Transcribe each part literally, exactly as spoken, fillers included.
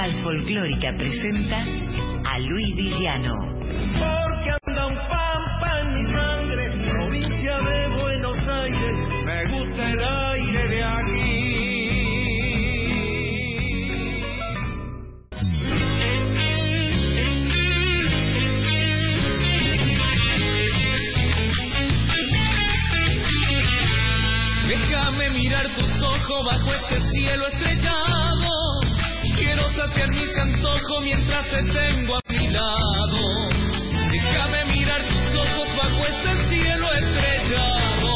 Capital Folclórica presenta a Luis Villano. Porque anda un pampa en mi sangre, provincia de Buenos Aires, me gusta el aire de aquí. Déjame mirar tus ojos bajo este cielo estrellado. Quiero saciar mis antojos mientras te tengo a mi lado. Déjame mirar tus ojos bajo este cielo estrellado.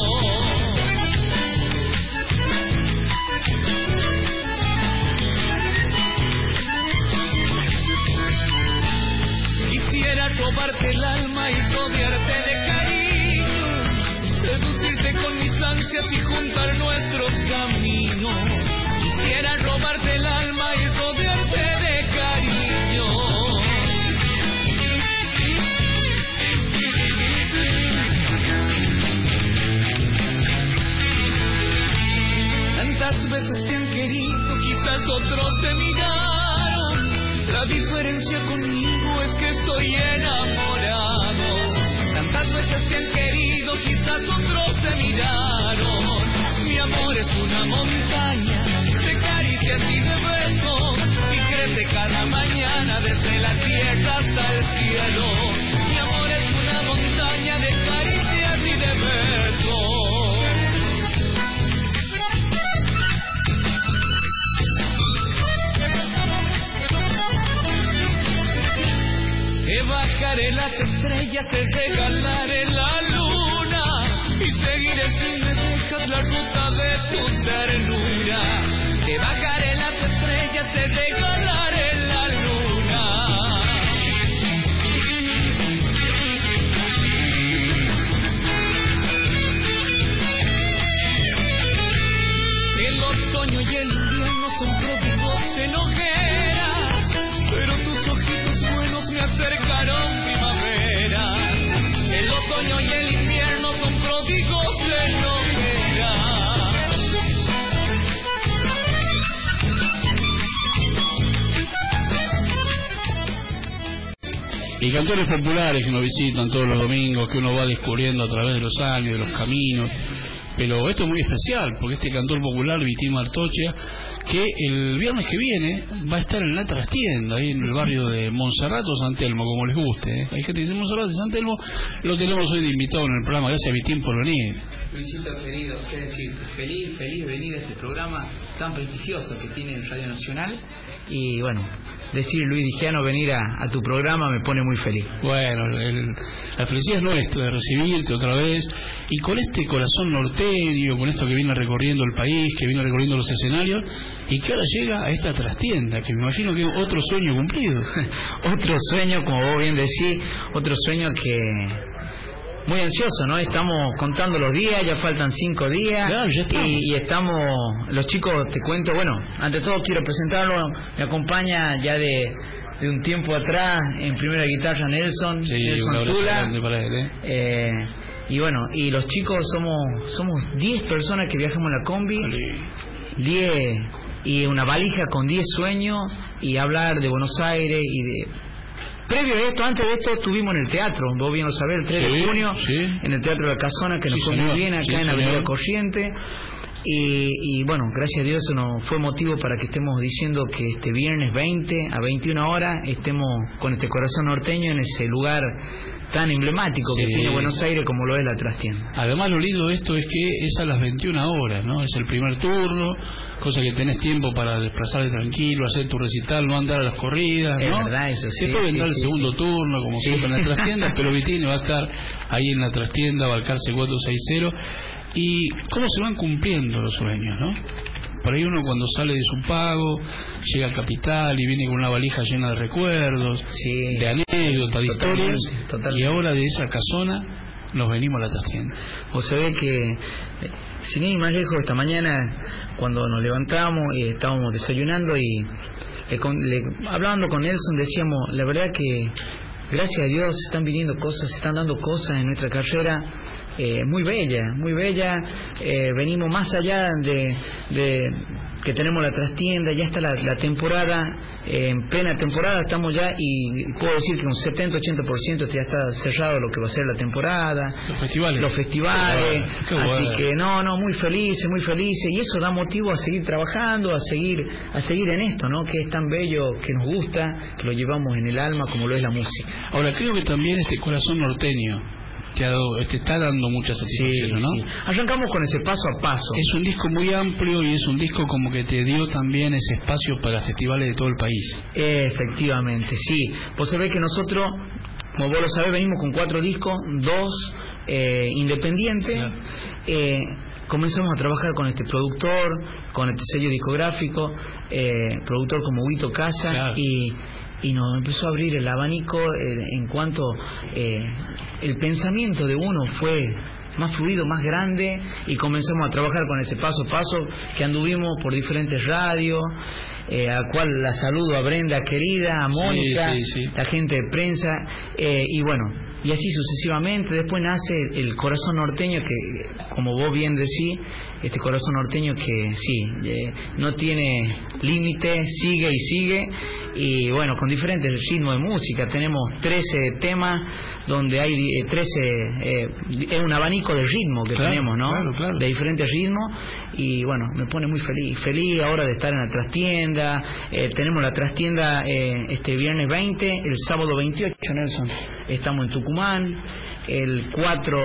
Quisiera robarte el alma y rodearte de cariño, seducirte con mis ansias y juntar nuestros caminos. Quisiera robarte el alma y rodearte de cariño. Tantas veces te han querido, quizás otros te miraron. La diferencia conmigo es que estoy enamorado. Tantas veces te han querido, quizás otros te miraron. Mi amor es una montaña de caricias y de besos, y crece cada mañana desde la tierra hasta el cielo. Mi amor es una montaña de caricias y de besos. Te bajaré las estrellas, te regalaré la luna, y seguiré si me dejas la ruta de tu ternura. Te bajaré las estrellas, te regalaré la luna. El otoño y el invierno son pródigos en hogueras, pero tus ojitos buenos me acercaron primaveras. El otoño y el invierno son pródigos en hogueras. Y cantores populares que nos visitan todos los domingos, que uno va descubriendo a través de los años, de los caminos. Pero esto es muy especial, porque este cantor popular, Vitín Martochia, que el viernes que viene va a estar en la trastienda, ahí en el barrio de Montserrat o San Telmo, como les guste, ¿eh? Hay gente que dice Montserrat y San Telmo, lo tenemos hoy de invitado en el programa. Gracias a Vitín por venir. Luisito querido, qué decir, feliz, feliz de venir a este programa tan prestigioso que tiene Radio Nacional. Y bueno, decir Luis Villano venir a, a tu programa me pone muy feliz. Bueno, el, la felicidad es nuestra de recibirte otra vez, y con este corazón norteño, con esto que viene recorriendo el país, que viene recorriendo los escenarios, y que ahora llega a esta trastienda, que me imagino que es otro sueño cumplido. Otro sueño, como vos bien decís, otro sueño que... muy ansioso, ¿no? Estamos contando los días, ya faltan cinco días. Claro, ya estamos. Y, y estamos, los chicos, te cuento, bueno, ante todo quiero presentarlo, me acompaña ya de, de un tiempo atrás, en primera guitarra Nelson, sí, Nelson un Tula. grande para él, ¿eh? Eh, y bueno, y los chicos somos somos diez personas que viajamos en la combi, diez, y una valija con diez sueños, y hablar de Buenos Aires y de... Previo a esto, antes de esto, estuvimos en el teatro, vos bien lo sabés, el tres sí, de junio, sí. En el Teatro de la Casona, que nos sí, fue señor. muy bien acá sí, en Avenida señor. Corriente. Y, y bueno, gracias a Dios eso nos fue motivo para que estemos diciendo que este viernes veinte a veintiuna horas estemos con este corazón norteño en ese lugar tan emblemático sí. que tiene Buenos Aires como lo es la trastienda. Además, lo lindo de esto es que es a las veintiuna horas, ¿no? Es el primer turno, cosa que tenés tiempo para desplazarte tranquilo, hacer tu recital, no andar a las corridas, Es ¿no? verdad, eso sí. Después vendrá sí, el sí, segundo sí. turno, como Sí. siempre en la trastienda, pero Vitini va a estar ahí en la trastienda, Balcarce cuatro sesenta. Y cómo se van cumpliendo los sueños, ¿no? Por ahí uno cuando sale de su pago, llega a Capital y viene con una valija llena de recuerdos, sí. de anécdotas, de historias, totalmente. y ahora de esa casona nos venimos a la trastienda. Vos sabés que, eh, sin ir más lejos, esta mañana, cuando nos levantamos y estábamos desayunando y le, con, le, hablando con Nelson, decíamos, la verdad que gracias a Dios se están viniendo cosas, se están dando cosas en nuestra carrera eh, muy bella, muy bella. Eh, venimos más allá de, de que tenemos la trastienda, ya está la, la temporada, eh, en plena temporada estamos ya, y puedo decir que un setenta a ochenta por ciento ya está cerrado lo que va a ser la temporada, los festivales, los festivales, qué bueno, qué así bueno. que no, no, muy felices, muy felices, y eso da motivo a seguir trabajando, a seguir, a seguir en esto, ¿no? Que es tan bello, que nos gusta, que lo llevamos en el alma como lo es la música. Ahora creo que también este corazón norteño te, ha dado, te está dando muchas satisfacciones, sí, ¿no? Sí. Arrancamos con ese paso a paso. Es un disco muy amplio y es un disco como que te dio también ese espacio para festivales de todo el país. Efectivamente, sí. Vos sabés que nosotros, como vos lo sabés, venimos con cuatro discos, dos eh, independientes. Claro. Eh, comenzamos a trabajar con este productor, con este sello discográfico, eh, productor como Huito Casa, claro. y y nos empezó a abrir el abanico eh, en cuanto eh, el pensamiento de uno fue más fluido, más grande, y comenzamos a trabajar con ese paso a paso que anduvimos por diferentes radios, eh, a cual la saludo a Brenda querida, a Mónica, sí, sí, sí. la gente de prensa, eh, y bueno, y así sucesivamente. Después nace el corazón norteño, que como vos bien decís, este corazón norteño que sí, eh, no tiene límite, sigue y sigue, y bueno, con diferentes ritmos de música. Tenemos trece temas donde hay eh, trece, eh, es un abanico de ritmo que claro, tenemos, ¿no? Claro, claro. De diferentes ritmos, y bueno, me pone muy feliz, feliz ahora de estar en la trastienda. Eh, tenemos la trastienda eh, este viernes veinte, el sábado veintiocho, Nelson, estamos en Tucumán. El cuatro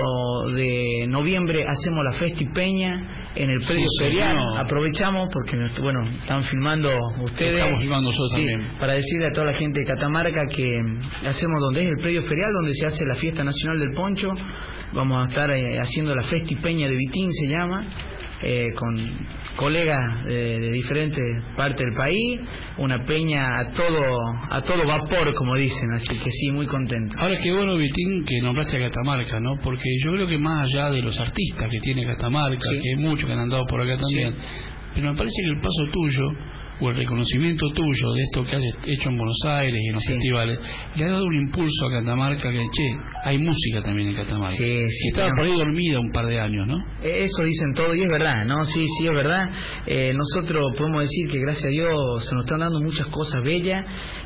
de noviembre hacemos la Festi Peña en el predio sí, ferial. No. Aprovechamos porque, bueno, están filmando ustedes. Estamos filmando nosotros sí, también. Para decirle a toda la gente de Catamarca que hacemos donde es el predio ferial, donde se hace la fiesta nacional del poncho. Vamos a estar eh, haciendo la Festi Peña de Vitín, se llama. Eh, con colegas de, de diferentes partes del país, una peña a todo a todo vapor, como dicen, así que sí, muy contento. Ahora qué bueno, Vitín, que nombraste a Catamarca, ¿no? Porque yo creo que más allá de los artistas que tiene Catamarca, sí. que hay muchos que han andado por acá también, sí. pero me parece que el paso tuyo o el reconocimiento tuyo de esto que has hecho en Buenos Aires y en los sí. festivales le ha dado un impulso a Catamarca, que che, hay música también en Catamarca, sí, sí, estaba claro. por ahí dormida un par de años, ¿no? Eso dicen todo, y es verdad, ¿no? Sí, sí, es verdad. Eh, nosotros podemos decir que gracias a Dios se nos están dando muchas cosas bellas,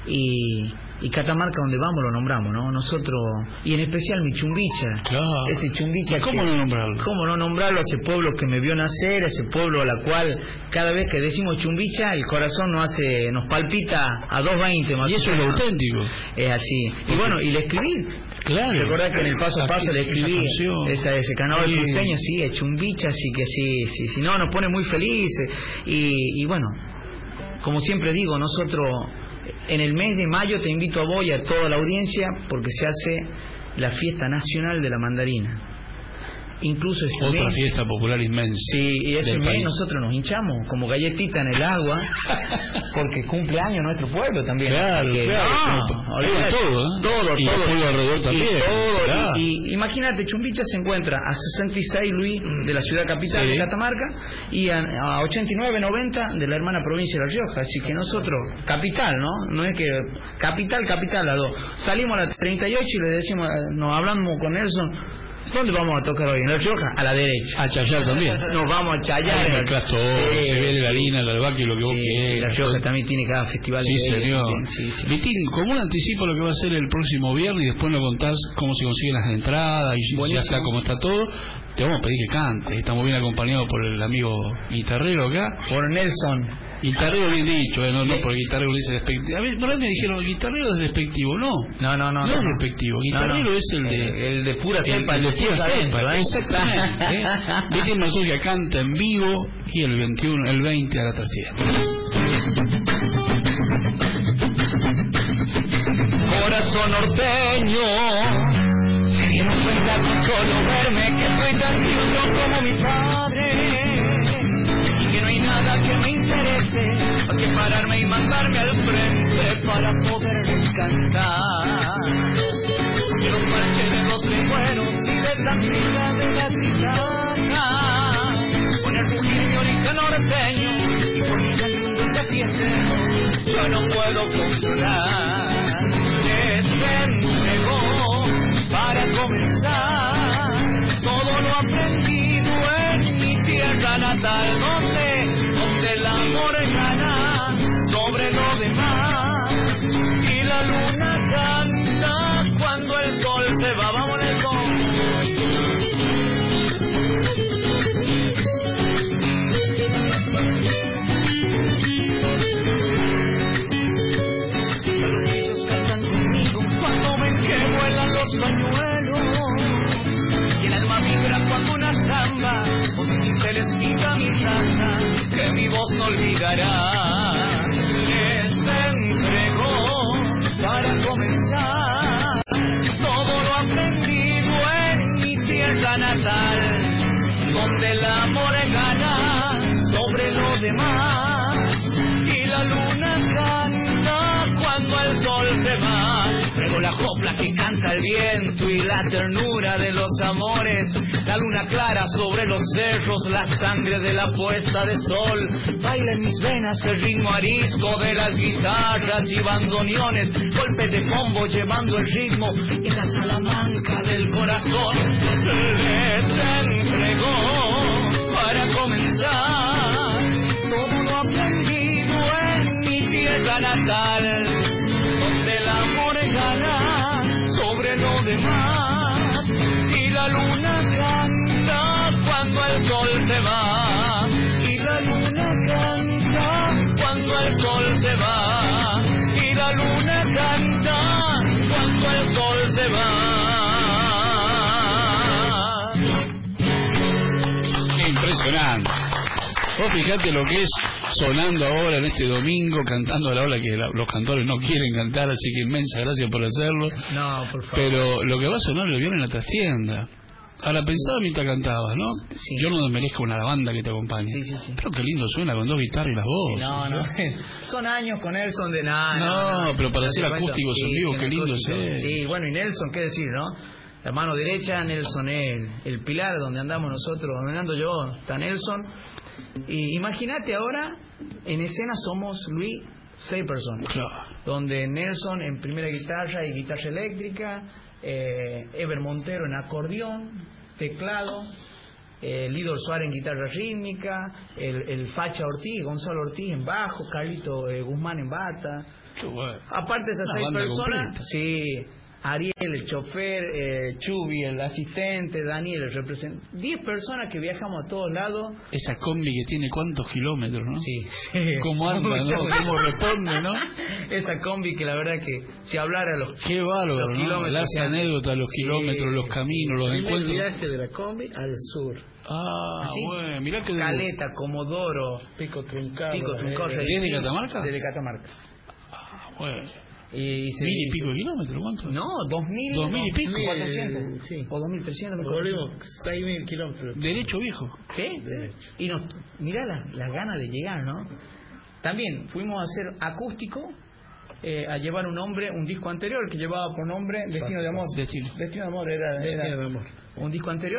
y y Catamarca donde vamos lo nombramos, ¿no? Nosotros, y en especial mi Chumbicha, claro. ese Chumbicha. ¿Cómo que, no nombrarlo? ¿Cómo no nombrarlo? Ese pueblo que me vio nacer, ese pueblo a la cual cada vez que decimos Chumbicha el corazón nos hace, nos palpita a doscientos veinte más. Y eso es lo auténtico. Es así. Y bueno, y le escribí. Claro. Recordá que en el paso a paso le escribí esa, ese carnaval sí. cruceño, sí, es Chumbicha, así que sí, sí, sí, no, nos pone muy felices. Y, y bueno, como siempre digo, nosotros en el mes de mayo te invito a vos y a toda la audiencia, porque se hace la fiesta nacional de la mandarina. Incluso ese otra mes, fiesta popular inmensa. Sí, y ese mes país. Nosotros nos hinchamos como galletita en el agua, porque cumple años nuestro pueblo también. Claro, que, claro. No, todo, ¿eh? todo, y todo. Y alrededor también. Y, todo, claro. y, y imagínate, Chumbicha se encuentra a sesenta y seis, Luis, de la ciudad capital sí. de Catamarca, y a, a ochenta y nueve, noventa de la hermana provincia de La Rioja. Así que nosotros, capital, ¿no? No es que capital, capital, las dos. Salimos a las treinta y ocho y le decimos, nos hablamos con Nelson. ¿Dónde vamos a tocar hoy? ¿En La Rioja? A la derecha. A Chayar también. Nos vamos a Chayar. Ah, claro, todo, sí, se ve de la harina, el albahaca y lo que sí, vos quieras. La Rioja también tiene cada festival. Sí, de señor. Sí, sí. Vitín, como un anticipo lo que va a ser el próximo viernes, y después nos contás cómo se consiguen las entradas y buenísimo. Ya está cómo está todo. Te vamos a pedir que cantes. Estamos bien acompañados por el amigo guitarrero acá. Por Nelson. Guitarrero bien dicho, ¿eh? no, no porque guitarrero dice despectivo. A ver, por ahí me dijeron, guitarrero es despectivo. No, no, no, no, no, no es despectivo. Guitarrero no, no. es el de el, el de pura cepa, el, el de pura cepa, cepa, exactamente. ¿eh? Vitín Marzocchia canta en vivo, y el veintiuno, el veinte a la trastienda. Corazón norteño, se dieron cuenta con solo verme que soy tan lindo como mi padre, y que no hay nada que me interese más que pararme y mandarme al frente para poderles cantar. Que los marches de los recueros y de esta fila de la gitana, con el rugir mi origen norteño y con mi sangre de fiestero, yo no puedo controlar. Que se entregó para comenzar todo natal, donde, donde el amor gana sobre lo demás y la luna canta cuando el sol se va. Vamos al los niños cantan conmigo cuando ven que vuelan los pañuelos y el alma vibra cuando una samba se les pinta mi raza, que mi voz no olvidará. Les entregó para comenzar todo lo aprendido en mi tierra natal, donde el amor gana sobre lo demás y la luna canta cuando el sol se va. Traigo la copla que canta el viento y la ternura de los amores, la luna clara sobre los cerros, la sangre de la puesta de sol. Baila en mis venas el ritmo arisco de las guitarras y bandoneones, golpe de combo llevando el ritmo en la salamanca del corazón. Les entregó para comenzar todo lo aprendido en mi tierra natal, donde el amor gana sobre lo demás y la luna canta cuando el sol se va, y la luna canta cuando el sol se va, y la luna canta cuando el sol se va. Impresionante. Vos fijate lo que es sonando ahora en este domingo, cantando a la hora que la, los cantores no quieren cantar, así que inmensa gracias por hacerlo. No, por favor. Pero lo que va a sonar lo vieron en la trastienda. Ahora pensaba mientras cantabas, ¿no? Sí. Yo no desmerezco una banda que te acompañe. Sí, sí, sí. Pero qué lindo suena con dos guitarras y las voces. No, no. Son años con Nelson de nada. No, no, no, pero para no, hacer te cuento. acústicos en Sí, vivo, son qué lindo acústicos. es. Sí, bueno, y Nelson, qué decir, ¿no? La mano derecha, Nelson es el, el pilar donde andamos nosotros, donde ando yo, está Nelson. Y imagínate ahora, en escena somos, Luis, seis personas. Claro. Donde Nelson en primera guitarra y guitarra eléctrica, eh, Ever Montero en acordeón, teclado, eh, Lidor Suárez en guitarra rítmica, el, el Facha Ortiz, Gonzalo Ortiz en bajo, Carlito eh, Guzmán en bata. Qué bueno. Aparte de esas Una seis banda personas, completa. sí, Ariel, el chofer, eh, Chubi, el asistente, Daniel, el representante, diez personas que viajamos a todos lados. Esa combi que tiene cuántos kilómetros, ¿no? Sí. ¿Cómo anda, no? ¿Cómo responde, no? Esa combi que la verdad que si hablara los Qué bárbaro, los ¿no? kilómetros Las que han- anécdotas, los Sí, kilómetros, los caminos, los Primer encuentros. viaje de la combi al sur. Ah, Sí. bueno, mirá que... Caleta, Comodoro, Pico Truncado. Pico Truncado, eh, ¿Desde Catamarca? Desde Catamarca. Ah, bueno. Y, y se- ¿Mil y pico de kilómetros? ¿Cuánto? No, dos mil. Dos mil y pico. cuatrocientos. Sí. O dos mil trescientos. Volvimos seis mil kilómetros. Derecho viejo. ¿Sí? Derecho. Y nos, mirá la, la gana de llegar, ¿no? También fuimos a hacer acústico, eh, a llevar un nombre, un disco anterior que llevaba por nombre Destino de Amor. Destino. Destino de Amor era, era Destino de Amor. un disco anterior.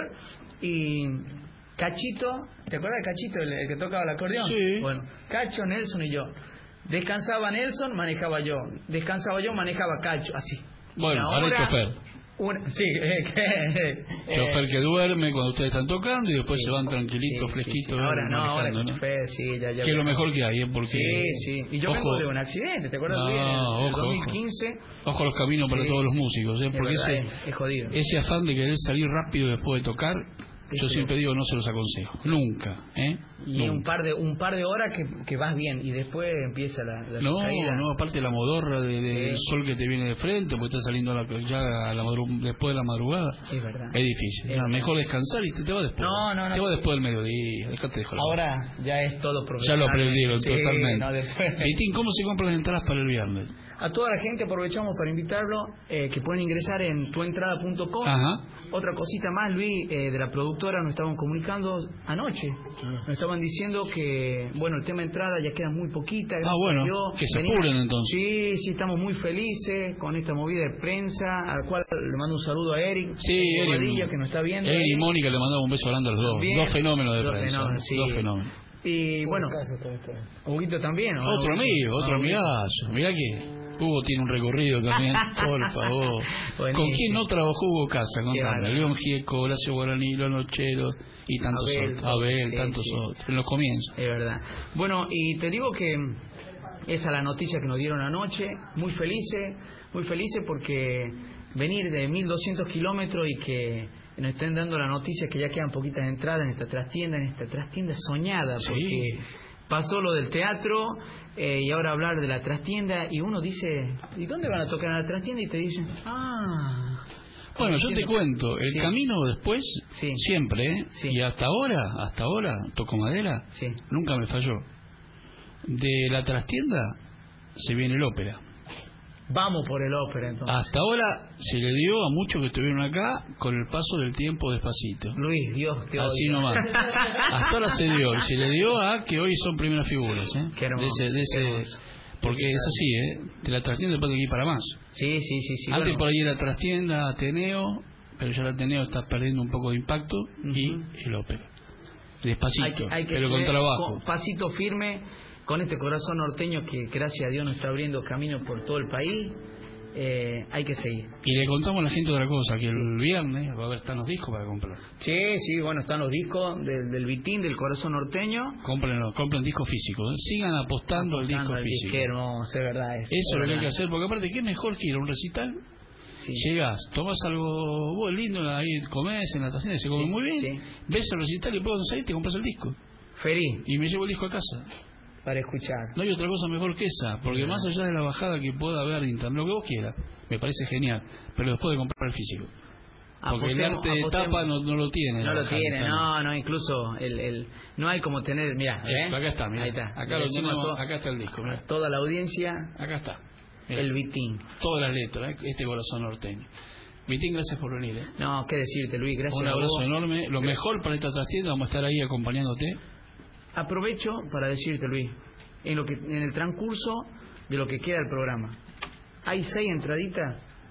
Y Cachito, ¿te acuerdas de Cachito, el, el que tocaba el acordeón? Sí. Bueno, Cacho, Nelson y yo. Descansaba Nelson, manejaba yo. Descansaba yo, manejaba Cacho, así. Bueno, Y ahora el chofer. una- sí, eh, que, Chofer eh, que duerme cuando ustedes están tocando y después sí. se van tranquilitos, sí, fresquitos. sí, sí. Ahora no, ahora manejando, el ¿no? chofer, sí, ya, ya. Que es lo mejor que hay, ¿eh? Porque... Sí, sí. Y yo ojo, vengo de un accidente, ¿te acuerdas? No, Luis? En el ojo, dos mil quince. Ojo a los caminos para Sí. todos los músicos, ¿eh? De Porque verdad, ese, es, es jodido. ese afán de querer salir rápido después de tocar, Sí, yo sí. siempre digo, no se los aconsejo. Nunca, ¿eh? Y Nunca. un par de un par de horas que, que vas bien y después empieza la, la No, caída. no, aparte la modorra de, de- Sí. del sol que te viene de frente, porque está saliendo a la- ya a la madru- después de la madrugada. Es verdad. Es difícil. Es No, verdad. mejor descansar y te, te va después. No, no, no, Te va sí. después del mediodía. Déjate de joder. Ahora ya es todo Ya profesional. lo aprendieron Sí, totalmente. no, después. Vitín, ¿cómo se compran las entradas para el viernes? A toda la gente aprovechamos para invitarlo, eh, que pueden ingresar en tuentrada punto com. Ajá. Otra cosita más, Luis, eh, de la productora nos estaban comunicando anoche. Nos estaban diciendo que, bueno, el tema de entrada ya queda muy poquita. gracias Ah, bueno, a Dios. que se Venimos- apuren entonces. Sí, sí, estamos muy felices con esta movida de prensa, al cual le mando un saludo a Eric. Sí, Eric Eric. Bobadilla, que nos está viendo. Eric y Eric. Mónica le mandamos un beso grande a los dos. También. Dos fenómenos de Dos prensa. fenómenos, sí. Dos fenómenos. Y bueno, Casa, todo esto. Huguito también. ¿no? Otro Huguito. amigo, otro Ah, Huguito. amigazo. Mirá que Hugo tiene un recorrido también, por favor. Buenísimo. ¿Con quién no trabajó Hugo Casa? Con Qué León Gieco, Horacio Guaraní, León Ochero y tantos Abel, otros. Abel, sí, tantos sí. otros. En los comienzos. Es verdad. Bueno, y te digo que esa es la noticia que nos dieron anoche. Muy felices, muy felices porque venir de mil doscientos kilómetros y que nos estén dando la noticia que ya quedan poquitas entradas en esta trastienda, en esta trastienda soñada, Sí. porque pasó lo del teatro eh, y ahora hablar de la trastienda y uno dice, ¿y dónde van a tocar en la trastienda? Y te dicen, ah... Bueno, yo te cuento, el Sí. camino después, Sí. siempre, ¿eh? Sí. Y hasta ahora, hasta ahora, toco madera, Sí. nunca me falló. De la trastienda se viene el ópera. Vamos por el ópera entonces. Hasta ahora se le dio a muchos que estuvieron acá con el paso del tiempo despacito. Luis, Dios te Así oiga. nomás. Hasta ahora se dio, y se le dio a que hoy son primeras figuras, ¿eh? Qué hermoso, de ese, de ese, qué hermoso. porque es así, ¿eh? De la trastienda después hay que ir para más. Sí, sí, sí, sí. Antes bueno. por ahí era trastienda, Ateneo, pero ya el Ateneo está perdiendo un poco de impacto, y Ujú. el ópera. Despacito, Hay que, hay que pero con tener trabajo. con pasito firme con este corazón norteño que gracias a Dios nos está abriendo camino por todo el país. Eh, hay que seguir. Y le contamos a la gente otra cosa, que el viernes va a haber están los discos para comprar. Sí, sí, bueno, están los discos del, del Vitín, del corazón norteño. Compren, compren discos físicos, ¿eh? Sigan apostando al disco Apostando al físico. disquero, es verdad. Es, Eso es lo que hay verdad. que hacer, porque aparte, ¿qué mejor que ir a un recital? Sí. Llegás, tomás algo vos lindo, ahí comés en la estación, se come Sí, muy bien, sí. ves el recital y después cuando salís te compras el disco. Feliz Y me llevo el disco a casa. para escuchar. No hay otra cosa mejor que esa, porque Sí. más allá de la bajada que pueda haber de internet, lo que vos quieras, me parece genial, pero después de comprar el físico. Porque el Apostemos- arte de apostemos. tapa no, no lo tiene. No la lo bajada de tiene, internet. no, no, incluso el, el, no hay como tener, mira, Eh, acá está, mira. ahí está. Acá Le lo decimos tenemos, todo- acá está el disco, mirá. a toda la audiencia, Acá está. Mirá. el Vitín. Todas las letras, ¿eh? Este corazón norteño. Vitín, gracias por venir. ¿eh? No, qué decirte, Luis, gracias Un a abrazo vos. enorme. Lo mejor para esta trastienda, vamos a estar ahí acompañándote. Aprovecho para decirte, Luis, en lo que en el transcurso de lo que queda del programa, hay seis entraditas.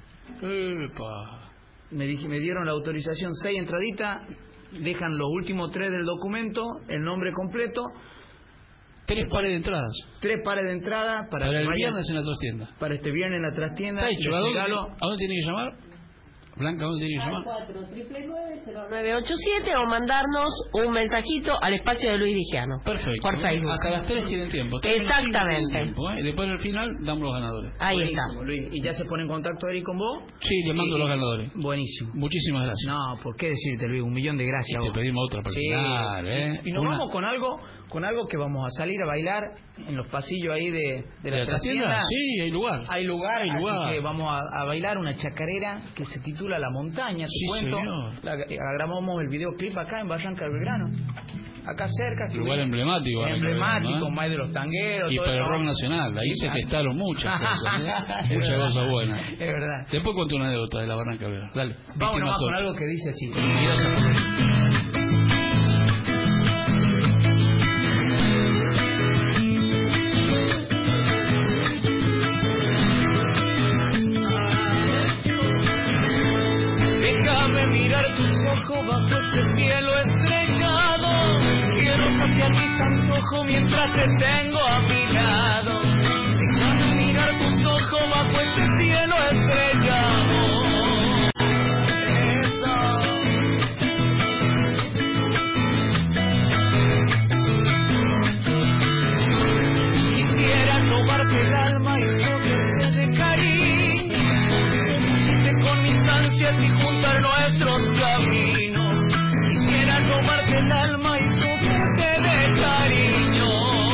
Epa. Me dije, me dieron la autorización, seis entraditas. Dejan los últimos tres del documento, el nombre completo, Tres pares de entradas. tres pares de entrada para, Para que el vayan- viernes en la trastienda. para este viernes en la trastienda. Está hecho. ¿A Les dónde, regalo- ¿A dónde tiene que llamar? Blanca, ¿a dónde tiene que llamar? cuatro nueve nueve cero nueve ocho siete o mandarnos un mensajito al espacio de Luis Vigiano. Perfecto. Por Facebook. Hasta las tres tienen tiempo. Tres menos cinco Exactamente. tienen tiempo, ¿eh? Y después al final damos los ganadores. Ahí está. Buenísimo, Luis. ¿Y ya se pone en contacto Eric con vos? Sí, le mando Y- los ganadores. Buenísimo. Muchísimas gracias. No, ¿por qué decirte, Luis? Un millón de gracias. Y te vos. pedimos otra para el Sí. final, ¿eh? Y nos Una- vamos con algo, con algo que vamos a salir a bailar en los pasillos ahí de, de la, ¿De la trastienda? trastienda. Sí, hay lugar. Hay lugar, Hay así lugar. que vamos a, a bailar una chacarera que se titula La Montaña, te Sí, cuento. señor. La, la grabamos el videoclip acá en Barranca del Belgrano. Acá cerca. que- Lugar emblemático. Barranca del Emblemático, Belgrano, ¿eh? más de los tangueros. Y todo para el eso. rock nacional, ahí se gestaron muchas cosas, ¿eh? Es Muchas verdad. cosas buenas. Es verdad. Después cuento una anécdota de la Barranca del Belgrano. Dale. Vamos Víctima nomás con Torre. algo que dice así. Gracias por venir. Déjame mirar tus ojos bajo este cielo estrellado. Quiero saciar mis antojos mientras te tengo a mi lado. Déjame mirar tus ojos bajo este cielo estrellado. Eso. Quisiera robarte el alma y rodearte de cariño, unirte con mis ansias y juntar nuestros caminos. Quisiera robarte el alma y rodearte de cariño.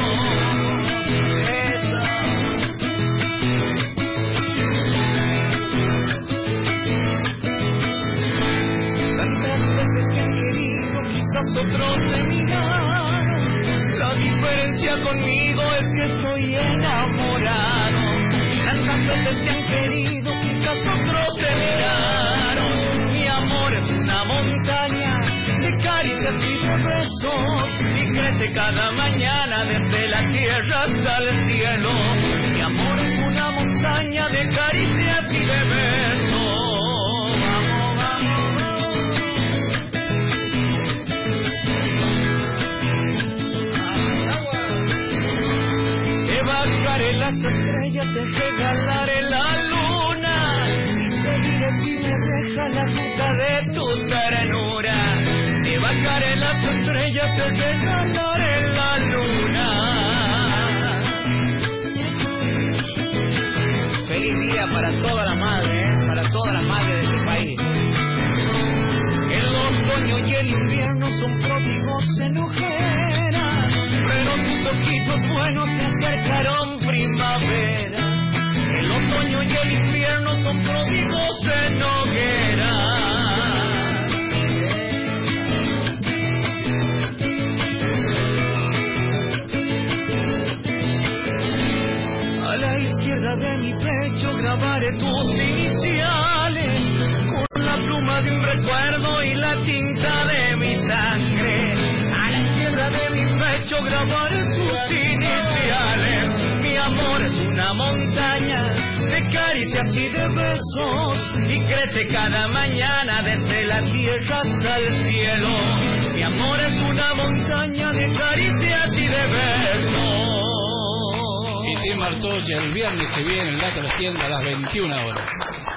Esa. Tantas veces te han querido, quizás otros te miraron. La diferencia conmigo es que estoy enamorado. Tantas veces te han querido, quizás otros te miraron. Mi amor es una montaña de caricias y de besos, y crece cada mañana desde la tierra hasta el cielo. Mi amor es una montaña de caricias y de besos. Vamos, vamos. Te va bajaré las estrellas, te regalaré la luna y seguiré si me deja la ruta de tu ternura. Te bajaré las estrellas, te regalaré la luna. Feliz día para toda la madre, ¿eh? Para toda la madre de este país. El otoño y el invierno son pródigos en ojera, pero tus ojitos buenos te acercaron primavera. El otoño y el invierno son pródigos en hoguera. A la izquierda de mi pecho grabaré tus iniciales con la pluma de un recuerdo y la tinta de mi sangre. A la izquierda de mi pecho grabaré tus iniciales. Mi amor es una montaña de caricias y de besos y crece cada mañana desde la tierra hasta el cielo. Mi amor es una montaña de caricias y de besos. Y Tim Martoya el viernes que viene en la trastienda a las veintiuna horas.